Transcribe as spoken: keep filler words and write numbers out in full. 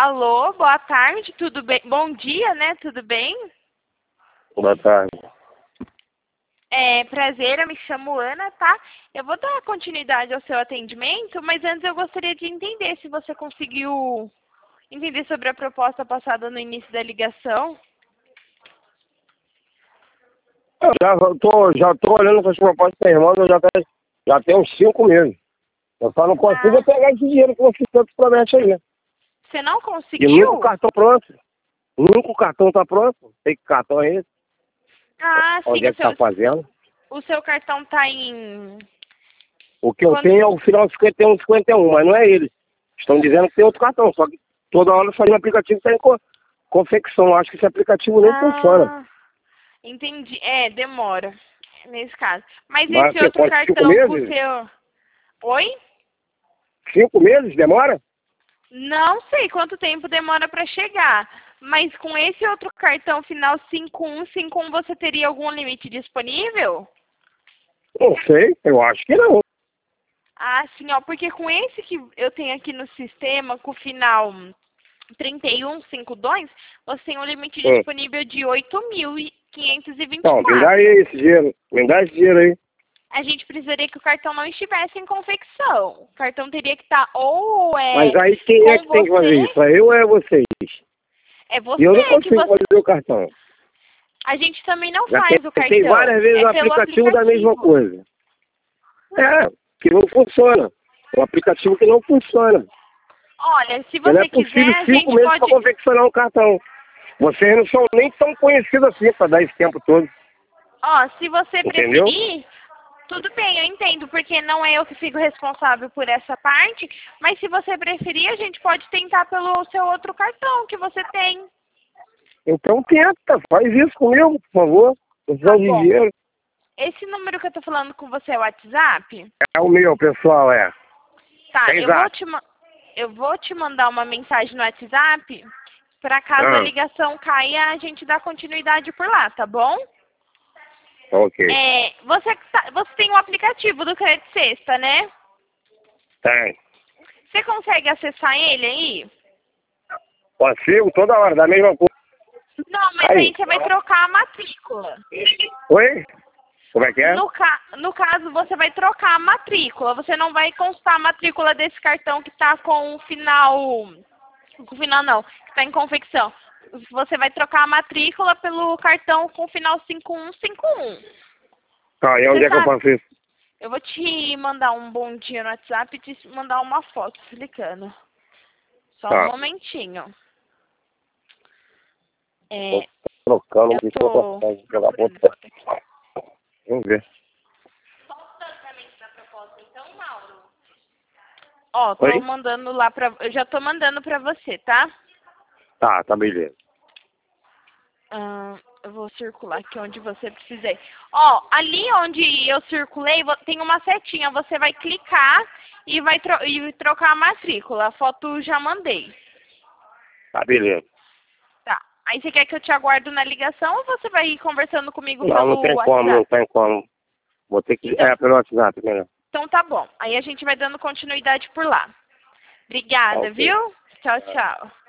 Alô, boa tarde, tudo bem? Bom dia, né? Tudo bem? Boa tarde. É, prazer, eu me chamo Ana, tá? Eu vou dar continuidade ao seu atendimento, mas antes eu gostaria de entender se você conseguiu entender sobre a proposta passada no início da ligação. Eu já tô, já tô olhando essas propostas da irmã, eu já, tá, já tem uns cinco meses. Eu só não consigo Ah, pegar esse dinheiro que você tanto promete aí. você não E conseguiu? nunca o cartão pronto. Nunca o cartão tá pronto. Sei que cartão é esse. Ah, sim, Onde é o que tá seu, fazendo? o seu cartão tá em... O que eu Quando... tenho é o final cinquenta e um, cinquenta e um, mas não é ele. Estão dizendo que tem outro cartão, só que toda hora sai um aplicativo que tá em co confecção. Eu acho que esse aplicativo nem funciona. Ah, entendi. É, demora, nesse caso. Mas Mas esse você outro pode cinco cartão com o meses? seu... Oi? Cinco meses demora? Não sei quanto tempo demora para chegar, mas com esse outro cartão final cinco um cinco um você teria algum limite disponível? Não sei, eu acho que não. Ah, sim, ó, porque com esse que eu tenho aqui no sistema, com o final trinta e um cinquenta e dois, você tem um limite Hum. disponível de oito mil quinhentos e vinte e Então, me dá quatro. aí esse dinheiro. Me dá esse dinheiro aí. A gente precisaria que o cartão não estivesse em confecção. O cartão teria que estar ou é Mas aí quem é com que tem que fazer você, isso? É eu ou é vocês? é E eu não você que consigo você... fazer o cartão. A gente também não Já faz o tentei cartão, várias vezes é o pelo aplicativo da mesma aplicativo. coisa. É, que não funciona. É um aplicativo que não funciona. Olha, se Porque não é você quiser, possível a cinco gente meses para pode... confeccionar um cartão. Vocês não são nem tão conhecidos assim para dar esse tempo todo. Ó, se você Entendeu? preferir, tudo bem, eu entendo, porque não é eu que fico responsável por essa parte, mas se você preferir, a gente pode tentar pelo seu outro cartão que você tem. Então tenta, faz isso comigo, por favor. Tá Precisando de bom. dinheiro. Esse número que eu tô falando com você é o WhatsApp? É o meu, pessoal, é. Tá, É eu vou exato. te, ma- eu vou te mandar uma mensagem no WhatsApp, para caso a Ah, ligação caia, a gente dá continuidade por lá, tá bom? ok. É, você, tá- você tem um aplicativo do Crédito Sexta, né? Tem. Você consegue acessar ele aí? Consigo toda hora, da mesma coisa. Não, mas aí Aí. você vai trocar a matrícula. Oi? Como é que é? No, ca no caso, você vai trocar a matrícula. Você não vai constar a matrícula desse cartão que está com o final... Com o final não, que está em confecção. Você vai trocar a matrícula pelo cartão com o final cinco um cinco um. Tá, e onde Você é que eu sabe? faço isso? Eu vou te mandar um bom dia no WhatsApp e te mandar uma foto explicando. Só um Tá. momentinho. Tô É, trocando eu de tô cotação. Jogar procurando ponta. foto aqui. Vamos ver. Então, Mauro. Ó, tô Oi? mandando lá pra... Eu já tô mandando pra você, tá? Tá, tá beleza. Ah, eu vou circular aqui onde você precisei. Ó, ali onde eu circulei, vo- tem uma setinha. Você vai clicar e vai tro e trocar a matrícula. A foto já mandei. Tá beleza. Tá. Aí você quer que eu te aguardo na ligação ou você vai ir conversando comigo Não, não pelo tem como, não WhatsApp? tem como. Vou ter que. Então, É, pelo WhatsApp, melhor. então tá bom. Aí a gente vai dando continuidade por lá. Tá Obrigada, ok. viu? Tchau, tchau.